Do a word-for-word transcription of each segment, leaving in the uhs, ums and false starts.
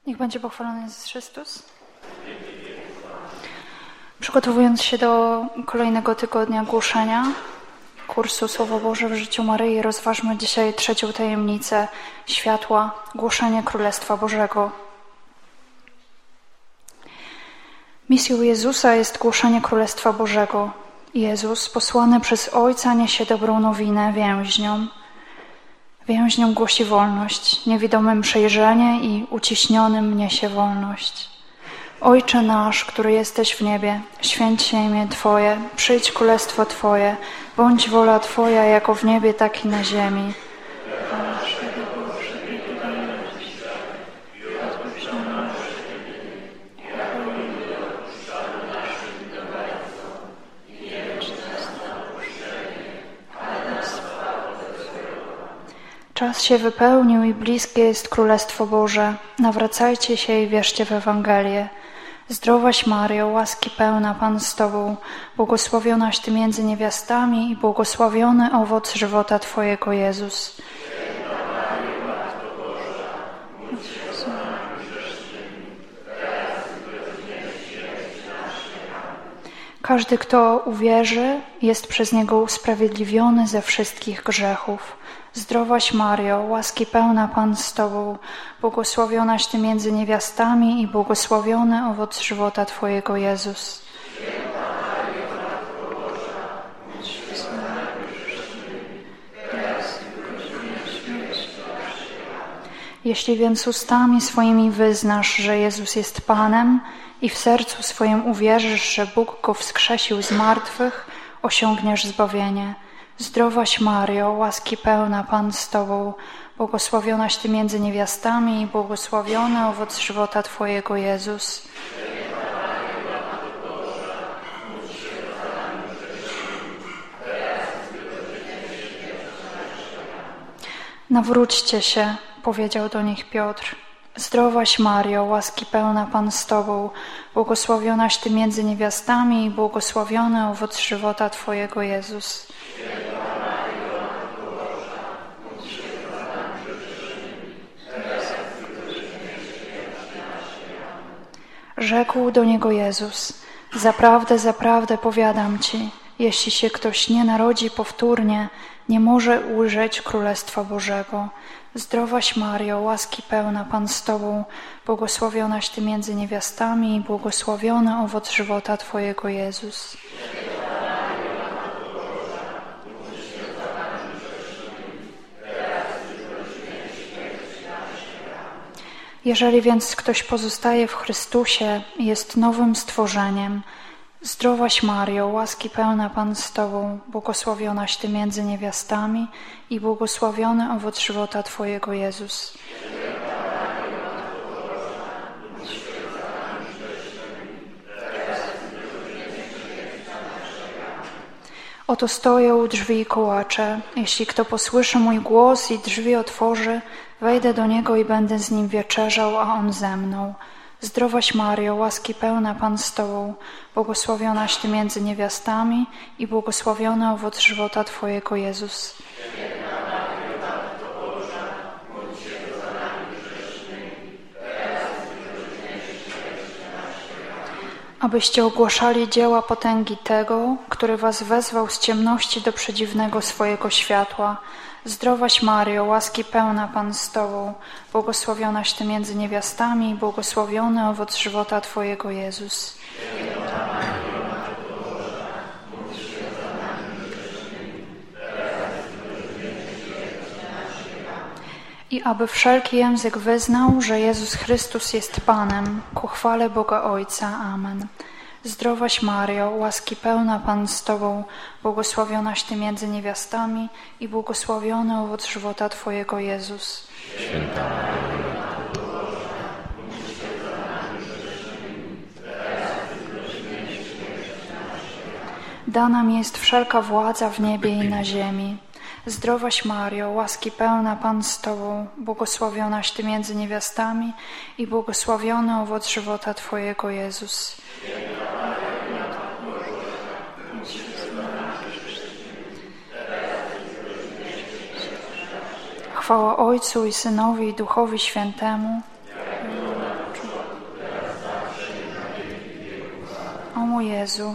Niech będzie pochwalony Jezus Chrystus. Przygotowując się do kolejnego tygodnia głoszenia kursu Słowo Boże w życiu Maryi, rozważmy dzisiaj trzecią tajemnicę światła, głoszenie Królestwa Bożego. Misją Jezusa jest głoszenie Królestwa Bożego. Jezus, posłany przez Ojca, niesie dobrą nowinę więźniom. Więźniom głosi wolność, niewidomym przejrzenie i uciśnionym niesie wolność. Ojcze nasz, który jesteś w niebie, święć się imię Twoje, przyjdź królestwo Twoje, bądź wola Twoja jako w niebie, tak i na ziemi. Czas się wypełnił i bliskie jest Królestwo Boże. Nawracajcie się i wierzcie w Ewangelię. Zdrowaś Maryjo, łaski pełna, Pan z Tobą, błogosławionaś Ty między niewiastami i błogosławiony owoc żywota Twojego, Jezus. Każdy, kto uwierzy, jest przez Niego usprawiedliwiony ze wszystkich grzechów. Zdrowaś Maryjo, łaski pełna, Pan z Tobą, błogosławionaś Ty między niewiastami i błogosławiony owoc żywota Twojego, Jezus. Jeśli więc ustami swoimi wyznasz, że Jezus jest Panem i w sercu swoim uwierzysz, że Bóg Go wskrzesił z martwych, osiągniesz zbawienie. Zdrowaś Maryjo, łaski pełna, Pan z Tobą, błogosławionaś Ty między niewiastami i błogosławiony owoc żywota Twojego, Jezus. Nawróćcie się, powiedział do nich Piotr. Zdrowaś Maryjo, łaski pełna, Pan z Tobą, błogosławionaś Ty między niewiastami i błogosławiony owoc żywota Twojego, Jezus. Rzekł do niego Jezus: zaprawdę, zaprawdę powiadam Ci, jeśli się ktoś nie narodzi powtórnie, nie może ujrzeć Królestwa Bożego. Zdrowaś Maryjo, łaski pełna, Pan z Tobą, błogosławionaś Ty między niewiastami i błogosławiony owoc żywota Twojego, Jezus. Jeżeli więc ktoś pozostaje w Chrystusie, jest nowym stworzeniem. Zdrowaś Maryjo, łaski pełna, Pan z Tobą, błogosławionaś Ty między niewiastami i błogosławiony owoc żywota Twojego, Jezus. Oto stoję u drzwi i kołaczę. Jeśli kto posłyszy mój głos i drzwi otworzy, wejdę do niego i będę z nim wieczerzał, a on ze mną. Zdrowaś Maryjo, łaski pełna, Pan z Tobą, błogosławionaś Ty między niewiastami i błogosławiony owoc żywota Twojego, Jezus. Abyście ogłaszali dzieła potęgi Tego, który Was wezwał z ciemności do przedziwnego swojego światła. Zdrowaś Maryjo, łaski pełna, Pan z Tobą, błogosławionaś Ty między niewiastami i błogosławiony owoc żywota Twojego, Jezus. I aby wszelki język wyznał, że Jezus Chrystus jest Panem, ku chwale Boga Ojca. Amen. Zdrowaś Maryjo, łaski pełna, Pan z Tobą, błogosławionaś Ty między niewiastami i błogosławiony owoc żywota Twojego, Jezus. Święta Maryjo, Matko Boża, módl się za nami grzesznymi, teraz i w godzinę śmierci naszej. Dana mi jest wszelka władza w niebie i na ziemi. Zdrowaś Maryjo, łaski pełna, Pan z Tobą, błogosławionaś Ty między niewiastami i błogosławiony owoc żywota Twojego, Jezus. Chwała Ojcu i Synowi i Duchowi Świętemu. mój Jezu.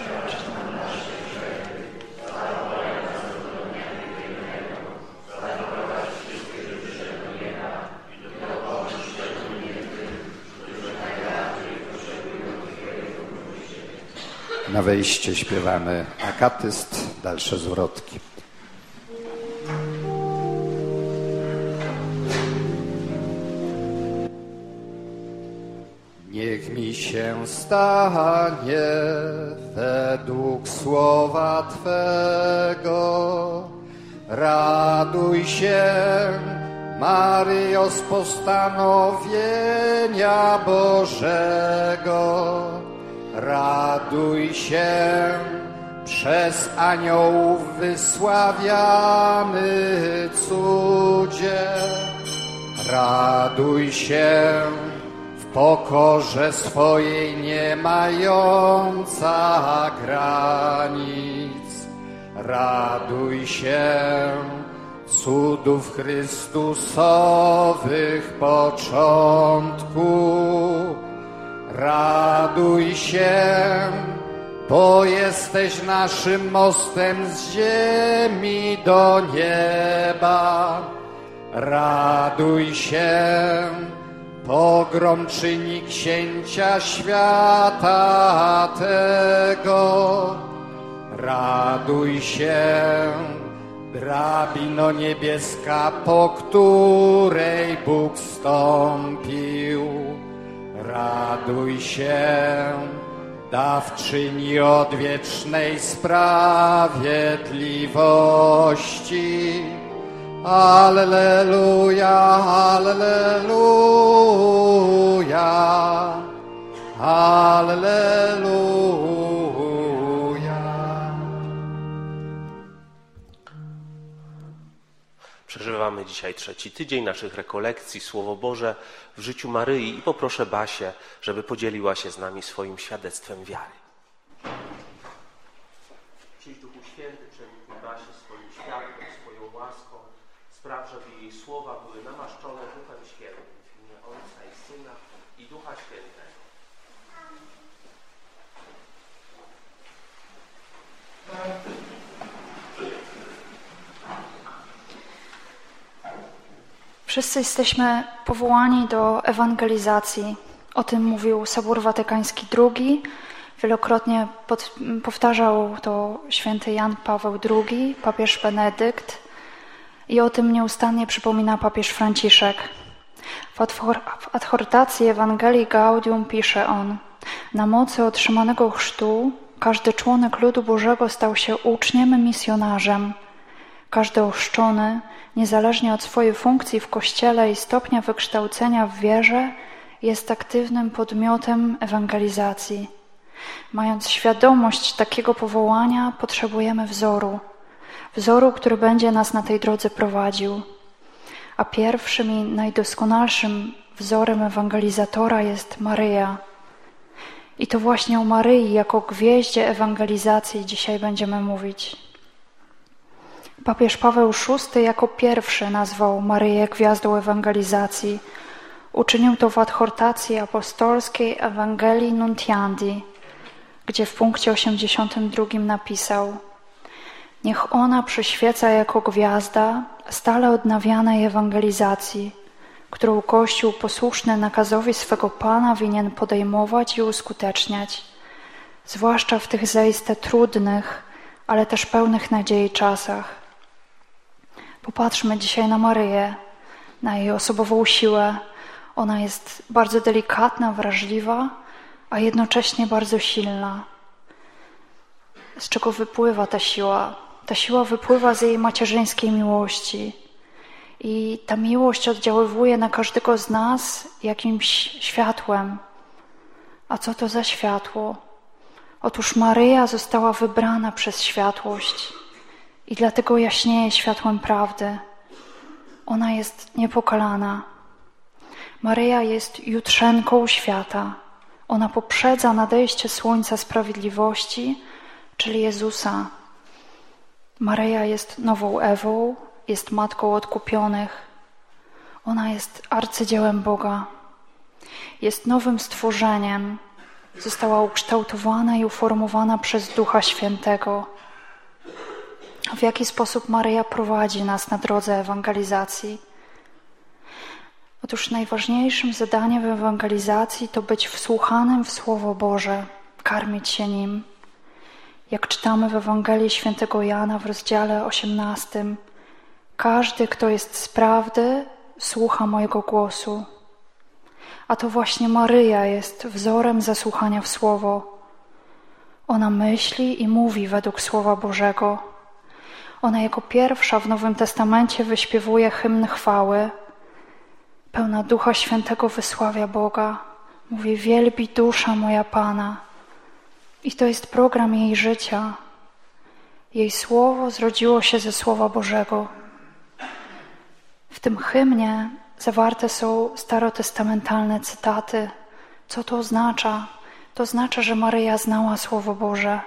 Na wejście śpiewamy akatyst, dalsze zwrotki. Niech mi się stanie według słowa Twego. Raduj się, Maryjo, z postanowienia Bożego. Raduj się, przez aniołów wysławiany cudzie. Raduj się, w pokorze swojej nie mająca granic. Raduj się, cudów Chrystusowych początku. Raduj się, bo jesteś naszym mostem z ziemi do nieba. Raduj się, pogrom czyni księcia świata tego. Raduj się, drabino niebieska, po której Bóg stąpił. Raduj się, dawczyni odwiecznej sprawiedliwości. Alleluja, alleluja, alleluja. Przeżywamy dzisiaj trzeci tydzień naszych rekolekcji, Słowo Boże w życiu Maryi i poproszę Basię, żeby podzieliła się z nami swoim świadectwem wiary. Przyjdź Duchu Święty, przeniknij Basię swoim światłem, swoją łaską. Spraw, żeby jej słowa były namaszczone Duchem Świętym w imię Ojca i Syna i Ducha Świętego. Wszyscy jesteśmy powołani do ewangelizacji. O tym mówił Sobór Watykański drugi. Wielokrotnie pod, powtarzał to święty Jan Paweł drugi, papież Benedykt i o tym nieustannie przypomina papież Franciszek. W adhortacji Ewangelii Gaudium pisze on: na mocy otrzymanego chrztu każdy członek ludu Bożego stał się uczniem, misjonarzem. Każdy ochrzczony, niezależnie od swojej funkcji w Kościele i stopnia wykształcenia w wierze, jest aktywnym podmiotem ewangelizacji. Mając świadomość takiego powołania, potrzebujemy wzoru. Wzoru, który będzie nas na tej drodze prowadził. A pierwszym i najdoskonalszym wzorem ewangelizatora jest Maryja. I to właśnie o Maryi jako gwieździe ewangelizacji dzisiaj będziemy mówić. Papież Paweł szósty jako pierwszy nazwał Maryję gwiazdą ewangelizacji. Uczynił to w adhortacji apostolskiej Ewangelii Nuntiandi, gdzie w punkcie osiemdziesiątym drugim napisał: niech ona przyświeca jako gwiazda stale odnawianej ewangelizacji, którą Kościół posłuszny nakazowi swego Pana winien podejmować i uskuteczniać, zwłaszcza w tych zaiste trudnych, ale też pełnych nadziei czasach. Popatrzmy dzisiaj na Maryję, na jej osobową siłę. Ona jest bardzo delikatna, wrażliwa, a jednocześnie bardzo silna. Z czego wypływa ta siła? Ta siła wypływa z jej macierzyńskiej miłości. I ta miłość oddziaływuje na każdego z nas jakimś światłem. A co to za światło? Otóż Maryja została wybrana przez światłość i dlatego jaśnieje światłem prawdy. Ona jest niepokalana. Maryja jest jutrzenką świata. Ona poprzedza nadejście słońca sprawiedliwości, czyli Jezusa. Maryja jest nową Ewą, jest matką odkupionych. Ona jest arcydziełem Boga. Jest nowym stworzeniem, została ukształtowana i uformowana przez Ducha Świętego. W jaki sposób Maryja prowadzi nas na drodze ewangelizacji? Otóż najważniejszym zadaniem w ewangelizacji to być wsłuchanym w Słowo Boże, karmić się nim. Jak czytamy w Ewangelii Świętego Jana w rozdziale osiemnastym, każdy, kto jest z prawdy, słucha mojego głosu. A to właśnie Maryja jest wzorem zasłuchania w Słowo. Ona myśli i mówi według Słowa Bożego. Ona jako pierwsza w Nowym Testamencie wyśpiewuje hymn chwały. Pełna Ducha Świętego wysławia Boga. Mówi: wielbi dusza moja Pana. I to jest program jej życia. Jej słowo zrodziło się ze Słowa Bożego. W tym hymnie zawarte są starotestamentalne cytaty. Co to oznacza? To oznacza, że Maryja znała Słowo Boże.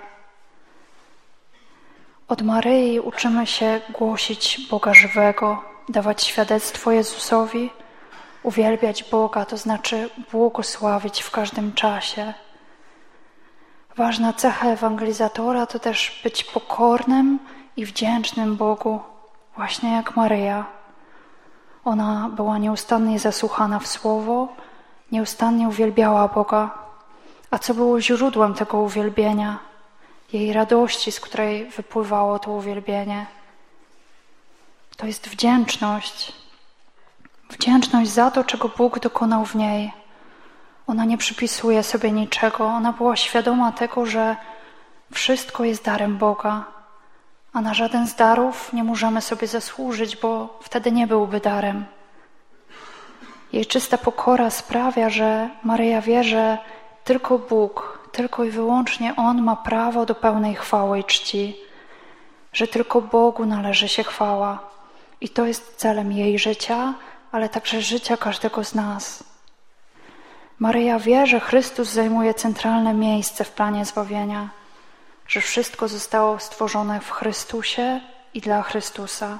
Od Maryi uczymy się głosić Boga żywego, dawać świadectwo Jezusowi, uwielbiać Boga, to znaczy błogosławić w każdym czasie. Ważna cecha ewangelizatora to też być pokornym i wdzięcznym Bogu, właśnie jak Maryja. Ona była nieustannie zasłuchana w Słowo, nieustannie uwielbiała Boga. A co było źródłem tego uwielbienia? Jej radości, z której wypływało to uwielbienie. To jest wdzięczność. Wdzięczność za to, czego Bóg dokonał w niej. Ona nie przypisuje sobie niczego. Ona była świadoma tego, że wszystko jest darem Boga. A na żaden z darów nie możemy sobie zasłużyć, bo wtedy nie byłby darem. Jej czysta pokora sprawia, że Maryja wie, że tylko Bóg, tylko i wyłącznie On ma prawo do pełnej chwały i czci, że tylko Bogu należy się chwała. I to jest celem jej życia, ale także życia każdego z nas. Maryja wie, że Chrystus zajmuje centralne miejsce w planie zbawienia, że wszystko zostało stworzone w Chrystusie i dla Chrystusa.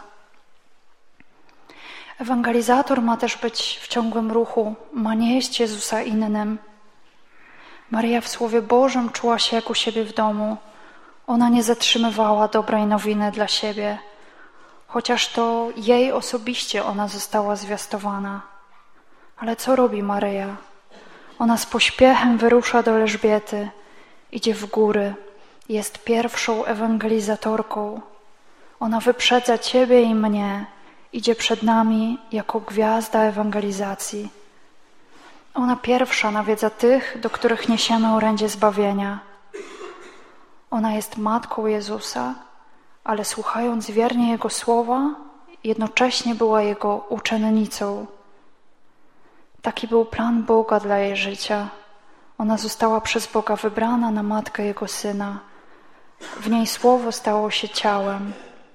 Ewangelizator ma też być w ciągłym ruchu, ma nieść Jezusa innym. Maryja w Słowie Bożym czuła się jak u siebie w domu. Ona nie zatrzymywała dobrej nowiny dla siebie, chociaż to jej osobiście ona została zwiastowana. Ale co robi Maryja? Ona z pośpiechem wyrusza do Elżbiety, idzie w góry, jest pierwszą ewangelizatorką. Ona wyprzedza Ciebie i mnie, idzie przed nami jako gwiazda ewangelizacji. Ona pierwsza nawiedza tych, do których niesiemy orędzie zbawienia. Ona jest matką Jezusa, ale słuchając wiernie Jego słowa, jednocześnie była Jego uczennicą. Taki był plan Boga dla jej życia. Ona została przez Boga wybrana na matkę Jego Syna. W niej Słowo stało się ciałem.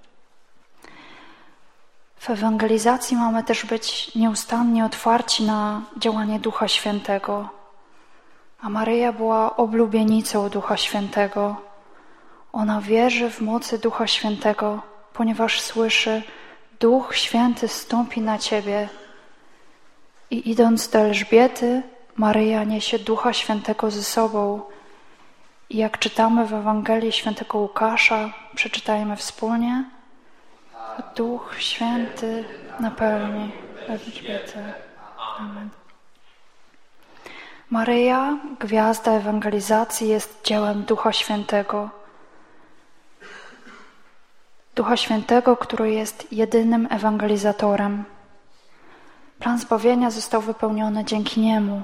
W ewangelizacji mamy też być nieustannie otwarci na działanie Ducha Świętego. A Maryja była oblubienicą Ducha Świętego. Ona wierzy w mocy Ducha Świętego, ponieważ słyszy: Duch Święty zstąpi na Ciebie. I idąc do Elżbiety, Maryja niesie Ducha Świętego ze sobą. I jak czytamy w Ewangelii Świętego Łukasza, przeczytajmy wspólnie: Duch Święty napełni Elżbietę. Amen. Maryja, gwiazda ewangelizacji, jest dziełem Ducha Świętego. Ducha Świętego, który jest jedynym ewangelizatorem. Plan zbawienia został wypełniony dzięki Niemu.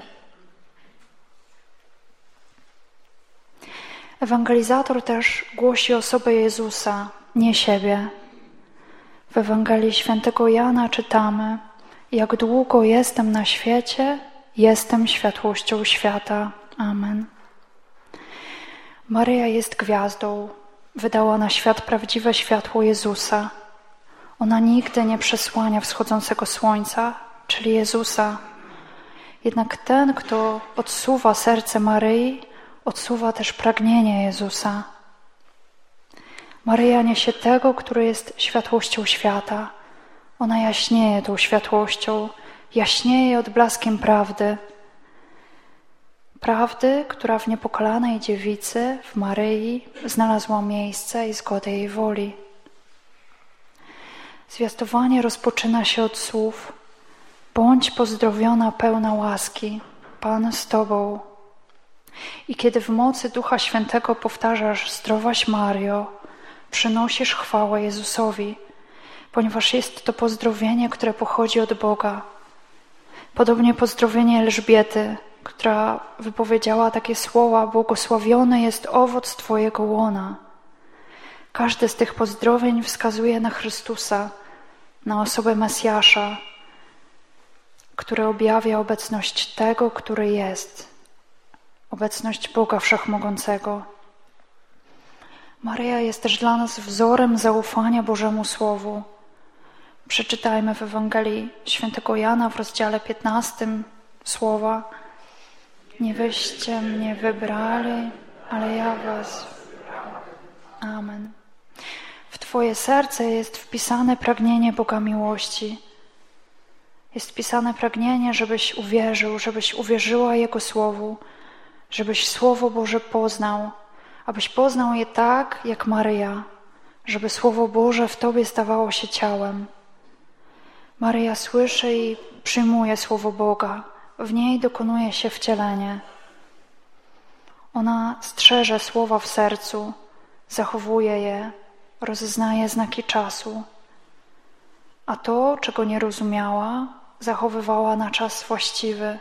Ewangelizator też głosi osobę Jezusa, nie siebie. W Ewangelii Świętego Jana czytamy: jak długo jestem na świecie, jestem światłością świata. Amen. Maryja jest gwiazdą. Wydała na świat prawdziwe światło Jezusa. Ona nigdy nie przesłania wschodzącego słońca, czyli Jezusa. Jednak ten, kto odsuwa serce Maryi, odsuwa też pragnienie Jezusa. Maryja niesie tego, który jest światłością świata. Ona jaśnieje tą światłością, jaśnieje odblaskiem prawdy. prawdy, która w niepokalanej dziewicy, w Maryi, znalazła miejsce i zgodę jej woli. Zwiastowanie rozpoczyna się od słów: bądź pozdrowiona, pełna łaski, Pan z Tobą. I kiedy w mocy Ducha Świętego powtarzasz: zdrowaś Mario, przynosisz chwałę Jezusowi, ponieważ jest to pozdrowienie, które pochodzi od Boga. Podobnie pozdrowienie Elżbiety, która wypowiedziała takie słowa: błogosławiony jest owoc Twojego łona. Każde z tych pozdrowień wskazuje na Chrystusa, na osobę Mesjasza, który objawia obecność tego, który jest, obecność Boga Wszechmogącego. Maryja jest też dla nas wzorem zaufania Bożemu Słowu. Przeczytajmy w Ewangelii Świętego Jana w rozdziale piętnastym słowa: nie wyście mnie wybrali, ale ja was wybrałam. Amen. W Twoje serce jest wpisane pragnienie Boga miłości. Jest wpisane pragnienie, żebyś uwierzył, żebyś uwierzyła Jego Słowu, żebyś Słowo Boże poznał, abyś poznał je tak, jak Maryja, żeby Słowo Boże w Tobie stawało się ciałem. Maryja słyszy i przyjmuje Słowo Boga, w niej dokonuje się wcielenie. Ona strzeże Słowa w sercu, zachowuje je, rozznaje znaki czasu, a to, czego nie rozumiała, zachowywała na czas właściwy.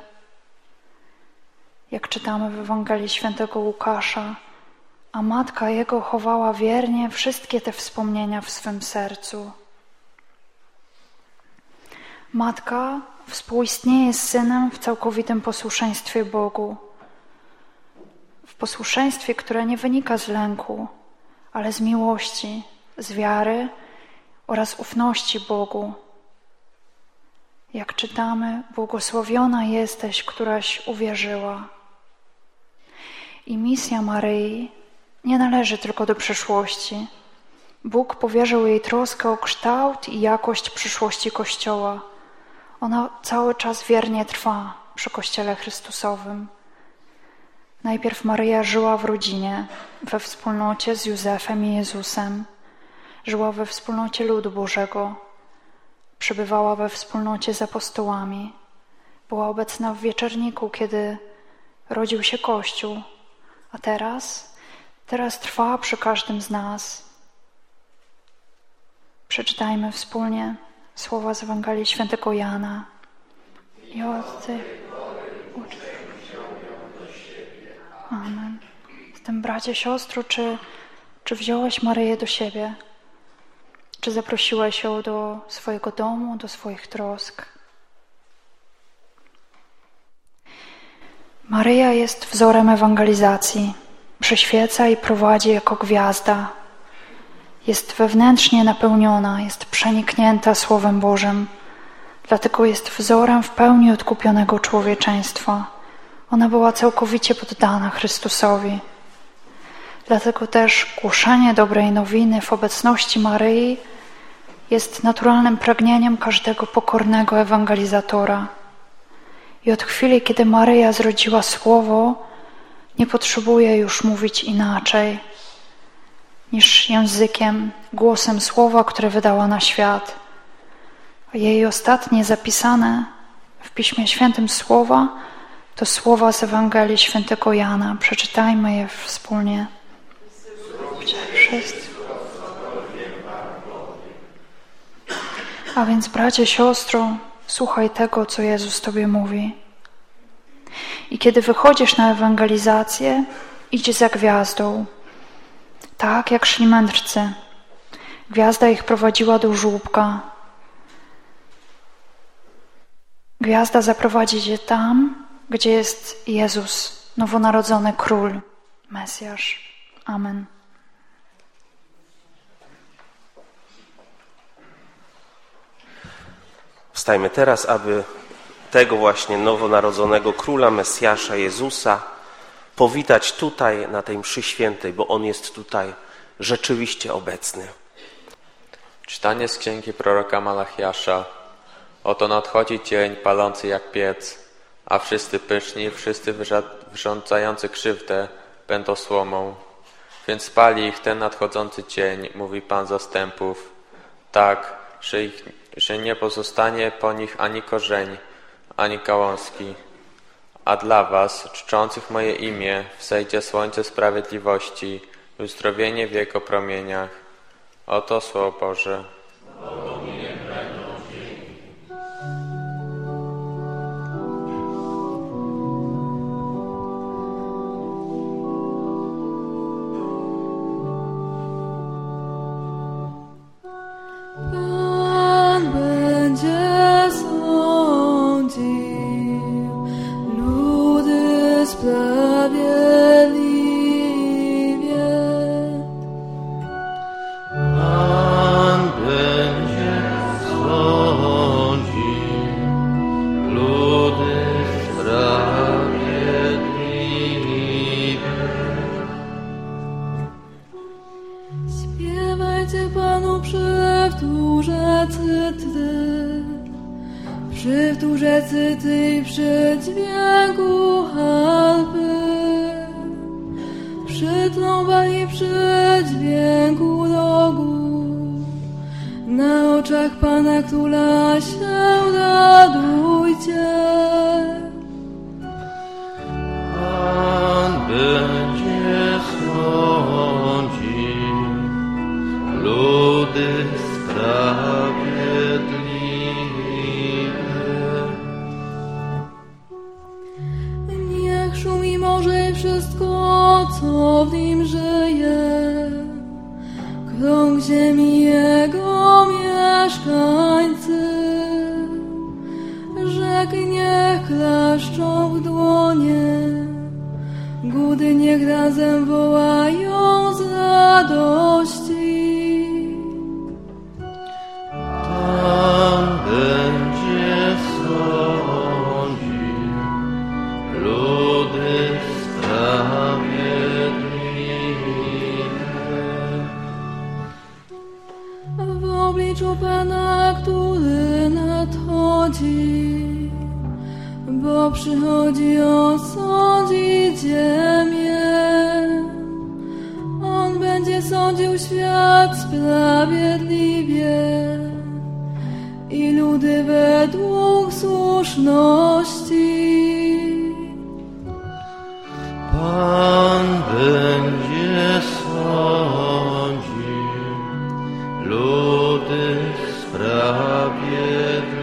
Jak czytamy w Ewangelii Świętego Łukasza, a matka jego chowała wiernie wszystkie te wspomnienia w swym sercu. Matka współistnieje z Synem w całkowitym posłuszeństwie Bogu. W posłuszeństwie, które nie wynika z lęku, ale z miłości, z wiary oraz ufności Bogu. Jak czytamy, błogosławiona jesteś, któraś uwierzyła. I misja Maryi nie należy tylko do przyszłości. Bóg powierzył jej troskę o kształt i jakość przyszłości Kościoła. Ona cały czas wiernie trwa przy Kościele Chrystusowym. Najpierw Maryja żyła w rodzinie, we wspólnocie z Józefem i Jezusem. Żyła we wspólnocie ludu Bożego. Przebywała we wspólnocie z apostołami. Była obecna w wieczorniku, kiedy rodził się Kościół. A teraz, teraz trwa przy każdym z nas. Przeczytajmy wspólnie słowa z Ewangelii Świętego Jana. I od tych Amen. Zatem, bracie, siostro, czy, czy wziąłeś Maryję do siebie? Czy zaprosiłeś ją do swojego domu, do swoich trosk? Maryja jest wzorem ewangelizacji. Przyświeca i prowadzi jako gwiazda. Jest wewnętrznie napełniona, jest przeniknięta Słowem Bożym. Dlatego jest wzorem w pełni odkupionego człowieczeństwa. Ona była całkowicie poddana Chrystusowi. Dlatego też głoszenie dobrej nowiny w obecności Maryi jest naturalnym pragnieniem każdego pokornego ewangelizatora. I od chwili, kiedy Maryja zrodziła Słowo, nie potrzebuje już mówić inaczej niż językiem, głosem Słowa, które wydała na świat. A jej ostatnie zapisane w Piśmie Świętym słowa to słowa z Ewangelii Świętego Jana. Przeczytajmy je wspólnie. Wszyscy. A więc, bracie, siostro, słuchaj tego, co Jezus Tobie mówi. I kiedy wychodzisz na ewangelizację, idź za gwiazdą. Tak jak szli mędrcy. Gwiazda ich prowadziła do żłóbka. Gwiazda zaprowadzi Cię tam, gdzie jest Jezus, nowonarodzony Król, Mesjasz. Amen. Wstajmy teraz, aby tego właśnie nowonarodzonego Króla, Mesjasza, Jezusa powitać tutaj na tej mszy świętej, bo On jest tutaj rzeczywiście obecny. Czytanie z księgi proroka Malachiasza. Oto nadchodzi dzień palący jak piec, a wszyscy pyszni, wszyscy wyrządzający krzywdę będą słomą. Więc spali ich ten nadchodzący cień, mówi Pan zastępów, tak, że, ich, że nie pozostanie po nich ani korzeń, ani gałązki. A dla was, czczących moje imię, wzejdzie słońce sprawiedliwości i uzdrowienie w jego promieniach. Oto Słowo Boże. Pan będzie sądził ludy sprawiedliwie. Pan będzie sądził ludy sprawiedliwie. Śpiewajcie Panu przy wtórze cytry, przy wtórze cytry i przy dźwięku harfy, przy trąbach i przy dźwięku rogu. Na oczach Pana Króla się radujcie. Pan będzie sądził ludy sprawiedliwe. Niech szumi morze i wszystko, co w nim żyje, krąg ziemi jego mieszkańcy. Rzeki niech klaszczą w dłonie, góry niech razem wołają z radości. Pan będzie sądził ludy sprawiedliwe. W obliczu Pana, który nadchodzi, bo przychodzi osądzić ziemię. On będzie sądził świat sprawiedliwie i ludy według słuszności. Pan będzie sądził ludy sprawiedliwe.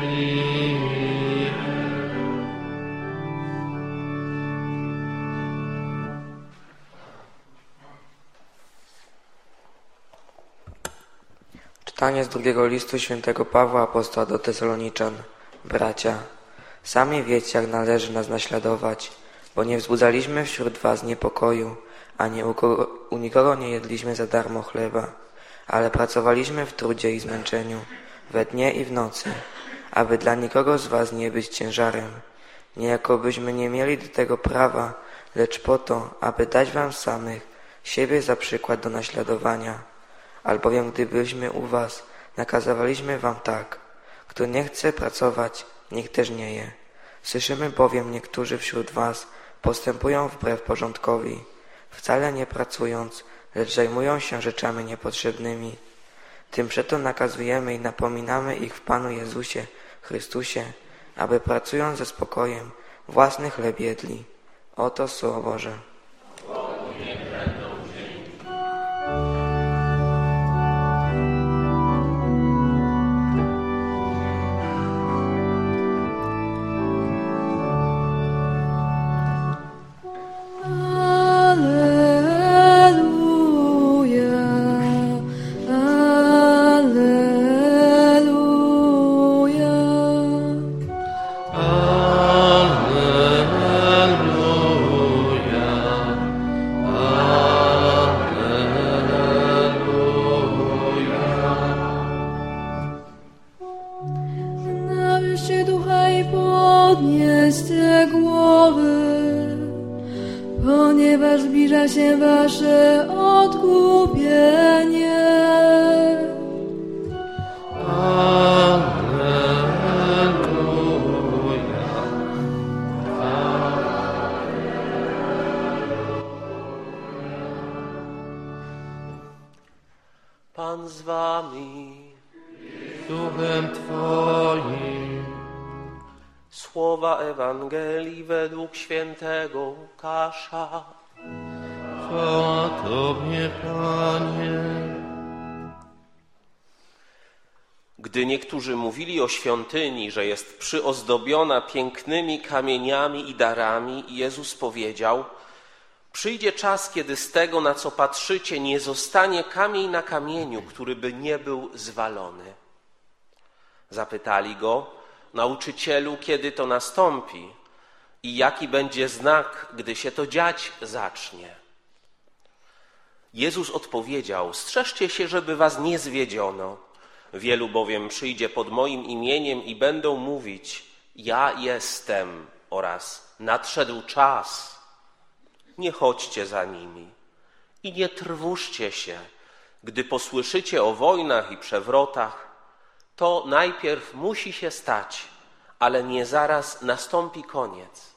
Czytanie z drugiego listu świętego Pawła Apostoła do Tesaloniczan. Bracia, sami wiecie, jak należy nas naśladować, bo nie wzbudzaliśmy wśród was niepokoju, ani u, kogo, u nikogo nie jedliśmy za darmo chleba, ale pracowaliśmy w trudzie i zmęczeniu, we dnie i w nocy, aby dla nikogo z was nie być ciężarem. Niejako byśmy nie mieli do tego prawa, lecz po to, aby dać wam samych siebie za przykład do naśladowania. Albowiem gdybyśmy u was nakazywaliśmy wam tak, kto nie chce pracować, niech też nie je. Słyszymy bowiem, niektórzy wśród was postępują wbrew porządkowi, wcale nie pracując, lecz zajmują się rzeczami niepotrzebnymi. Tym przeto nakazujemy i napominamy ich w Panu Jezusie Chrystusie, aby pracując ze spokojem własny chleb jedli. Oto Słowo Boże. Podnieście głowy, ponieważ zbliża się wasze odkupienie. Alleluja, Pan z wami. Duchem Twoim. Słowa Ewangelii według świętego Łukasza. Chwała Tobie, Panie. Gdy niektórzy mówili o świątyni, że jest przyozdobiona pięknymi kamieniami i darami, Jezus powiedział: przyjdzie czas, kiedy z tego, na co patrzycie, nie zostanie kamień na kamieniu, który by nie był zwalony. Zapytali go: nauczycielu, kiedy to nastąpi i jaki będzie znak, gdy się to dziać zacznie? Jezus odpowiedział: strzeżcie się, żeby was nie zwiedziono. Wielu bowiem przyjdzie pod moim imieniem i będą mówić: ja jestem, oraz nadszedł czas. Nie chodźcie za nimi i nie trwóżcie się, gdy posłyszycie o wojnach i przewrotach. To najpierw musi się stać, ale nie zaraz nastąpi koniec.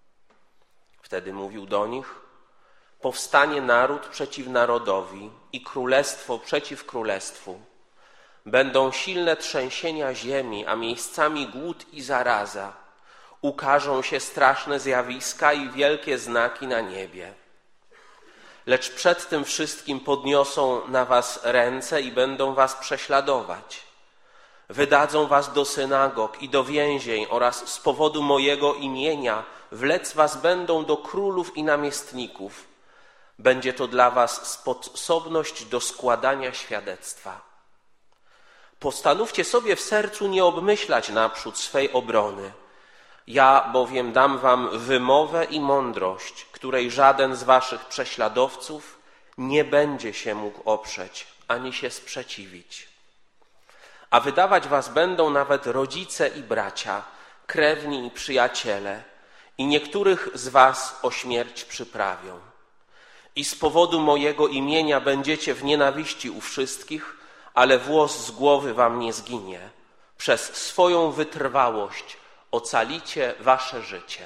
Wtedy mówił do nich: powstanie naród przeciw narodowi i królestwo przeciw królestwu. Będą silne trzęsienia ziemi, a miejscami głód i zaraza. Ukażą się straszne zjawiska i wielkie znaki na niebie. Lecz przed tym wszystkim podniosą na was ręce i będą was prześladować. Wydadzą was do synagog i do więzień oraz z powodu mojego imienia wlec was będą do królów i namiestników. Będzie to dla was sposobność do składania świadectwa. Postanówcie sobie w sercu nie obmyślać naprzód swej obrony. Ja bowiem dam wam wymowę i mądrość, której żaden z waszych prześladowców nie będzie się mógł oprzeć, ani się sprzeciwić. A wydawać was będą nawet rodzice i bracia, krewni i przyjaciele, i niektórych z was o śmierć przyprawią. I z powodu mojego imienia będziecie w nienawiści u wszystkich, ale włos z głowy wam nie zginie. Przez swoją wytrwałość ocalicie wasze życie.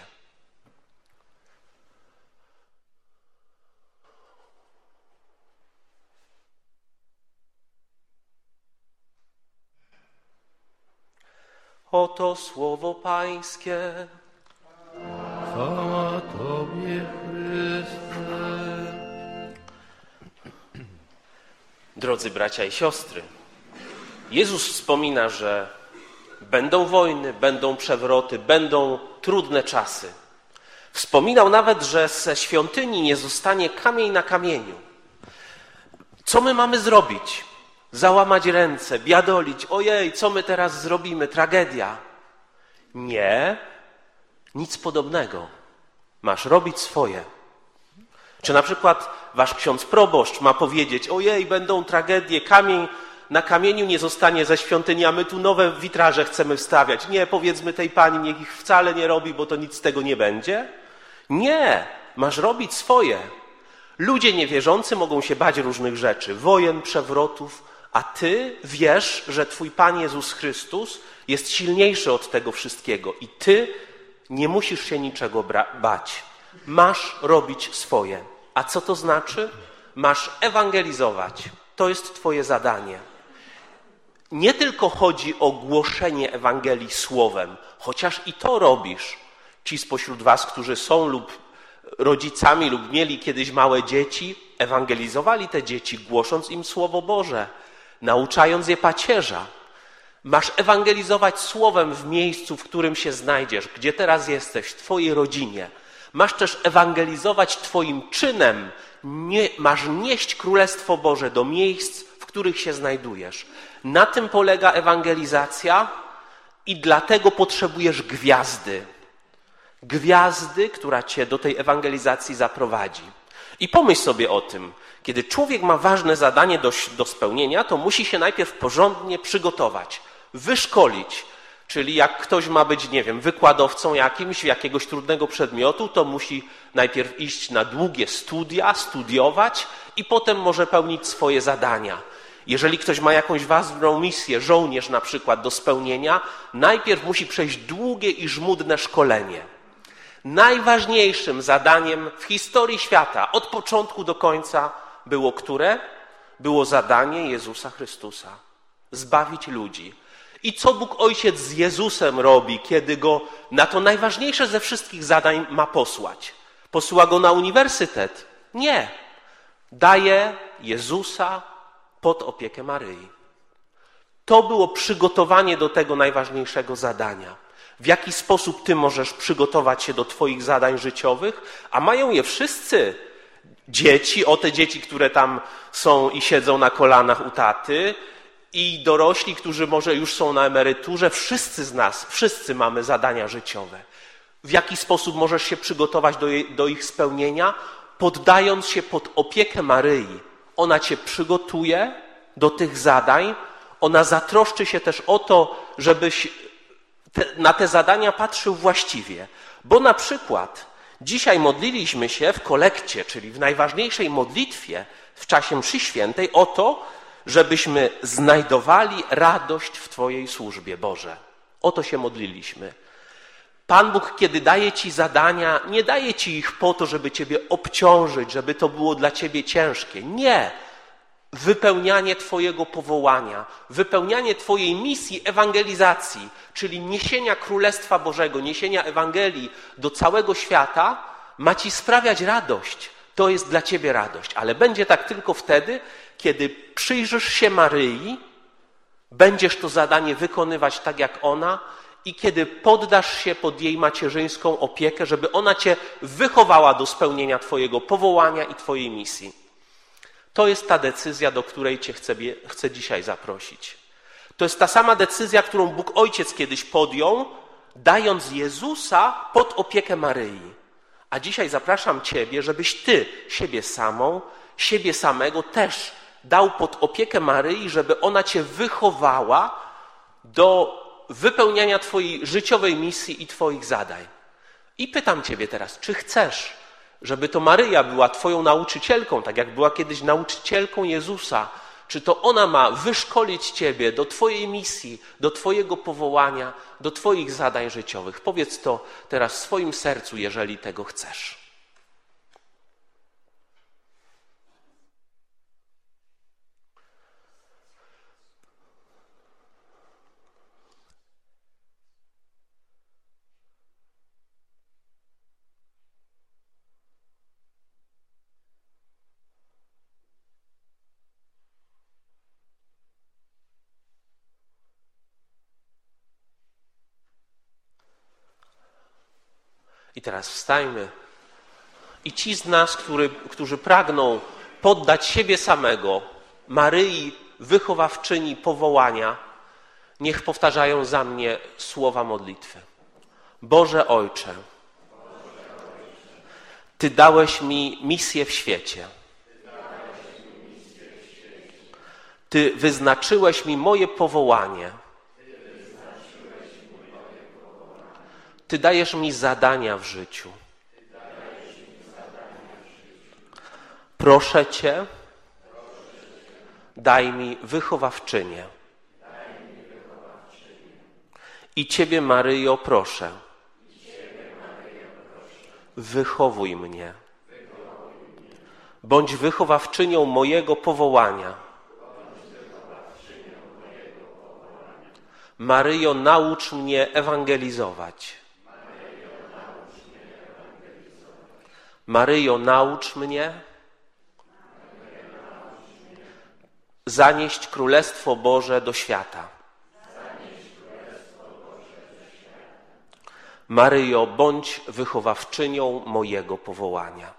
Oto słowo Pańskie. Chwała Tobie, Chryste. Drodzy bracia i siostry, Jezus wspomina, że będą wojny, będą przewroty, będą trudne czasy. Wspominał nawet, że ze świątyni nie zostanie kamień na kamieniu. Co my mamy zrobić? Załamać ręce, biadolić: ojej, co my teraz zrobimy? Tragedia. Nie, nic podobnego. Masz robić swoje. Czy na przykład wasz ksiądz proboszcz ma powiedzieć: ojej, będą tragedie, kamień na kamieniu nie zostanie ze świątyni, a my tu nowe witraże chcemy wstawiać. Nie, powiedzmy tej pani, niech ich wcale nie robi, bo to nic z tego nie będzie. Nie, masz robić swoje. Ludzie niewierzący mogą się bać różnych rzeczy, wojen, przewrotów, a ty wiesz, że twój Pan Jezus Chrystus jest silniejszy od tego wszystkiego i ty nie musisz się niczego bać. Masz robić swoje. A co to znaczy? Masz ewangelizować. To jest twoje zadanie. Nie tylko chodzi o głoszenie Ewangelii słowem, chociaż i to robisz. Ci spośród was, którzy są lub rodzicami lub mieli kiedyś małe dzieci, ewangelizowali te dzieci, głosząc im Słowo Boże, nauczając je pacierza. Masz ewangelizować słowem w miejscu, w którym się znajdziesz, gdzie teraz jesteś, w twojej rodzinie. Masz też ewangelizować twoim czynem. Nie, masz nieść Królestwo Boże do miejsc, w których się znajdujesz. Na tym polega ewangelizacja i dlatego potrzebujesz gwiazdy. Gwiazdy, która cię do tej ewangelizacji zaprowadzi. I pomyśl sobie o tym. Kiedy człowiek ma ważne zadanie do, do spełnienia, to musi się najpierw porządnie przygotować, wyszkolić. Czyli jak ktoś ma być, nie wiem, wykładowcą jakimś, jakiegoś trudnego przedmiotu, to musi najpierw iść na długie studia, studiować i potem może pełnić swoje zadania. Jeżeli ktoś ma jakąś ważną misję, żołnierz na przykład do spełnienia, najpierw musi przejść długie i żmudne szkolenie. Najważniejszym zadaniem w historii świata od początku do końca było które? było zadanie Jezusa Chrystusa. Zbawić ludzi. I co Bóg Ojciec z Jezusem robi, kiedy Go na to najważniejsze ze wszystkich zadań ma posłać? Posyła Go na uniwersytet? Nie. Daje Jezusa pod opiekę Maryi. To było przygotowanie do tego najważniejszego zadania. W jaki sposób ty możesz przygotować się do twoich zadań życiowych? A mają je wszyscy. Dzieci, o te dzieci, które tam są i siedzą na kolanach u taty, i dorośli, którzy może już są na emeryturze. Wszyscy z nas, wszyscy mamy zadania życiowe. W jaki sposób możesz się przygotować do, jej, do ich spełnienia? Poddając się pod opiekę Maryi. Ona cię przygotuje do tych zadań. Ona zatroszczy się też o to, żebyś te, na te zadania patrzył właściwie. Bo na przykład dzisiaj modliliśmy się w kolekcie, czyli w najważniejszej modlitwie w czasie mszy świętej o to, żebyśmy znajdowali radość w Twojej służbie, Boże. O to się modliliśmy. Pan Bóg, kiedy daje Ci zadania, nie daje Ci ich po to, żeby Ciebie obciążyć, żeby to było dla Ciebie ciężkie. Nie. Wypełnianie Twojego powołania, wypełnianie Twojej misji ewangelizacji, czyli niesienia Królestwa Bożego, niesienia Ewangelii do całego świata, ma Ci sprawiać radość. To jest dla Ciebie radość, ale będzie tak tylko wtedy, kiedy przyjrzysz się Maryi, będziesz to zadanie wykonywać tak jak ona i kiedy poddasz się pod jej macierzyńską opiekę, żeby ona Cię wychowała do spełnienia Twojego powołania i Twojej misji. To jest ta decyzja, do której Cię chcę, chcę dzisiaj zaprosić. To jest ta sama decyzja, którą Bóg Ojciec kiedyś podjął, dając Jezusa pod opiekę Maryi. A dzisiaj zapraszam Ciebie, żebyś Ty siebie samą, siebie samego też dał pod opiekę Maryi, żeby ona Cię wychowała do wypełniania Twojej życiowej misji i Twoich zadań. I pytam Ciebie teraz, czy chcesz, żeby to Maryja była Twoją nauczycielką, tak jak była kiedyś nauczycielką Jezusa, czy to ona ma wyszkolić Ciebie do Twojej misji, do Twojego powołania, do Twoich zadań życiowych? Powiedz to teraz w swoim sercu, jeżeli tego chcesz. I teraz wstajmy i ci z nas, który, którzy pragną poddać siebie samego Maryi, wychowawczyni powołania, niech powtarzają za mnie słowa modlitwy. Boże Ojcze, Ty dałeś mi misję w świecie. Ty wyznaczyłeś mi moje powołanie. Ty dajesz mi zadania w życiu. Proszę Cię, daj mi wychowawczynię. I Ciebie, Maryjo, proszę, wychowuj mnie. Bądź wychowawczynią mojego powołania. Maryjo, naucz mnie ewangelizować. Maryjo, naucz mnie zanieść Królestwo Boże do świata. Maryjo, bądź wychowawczynią mojego powołania.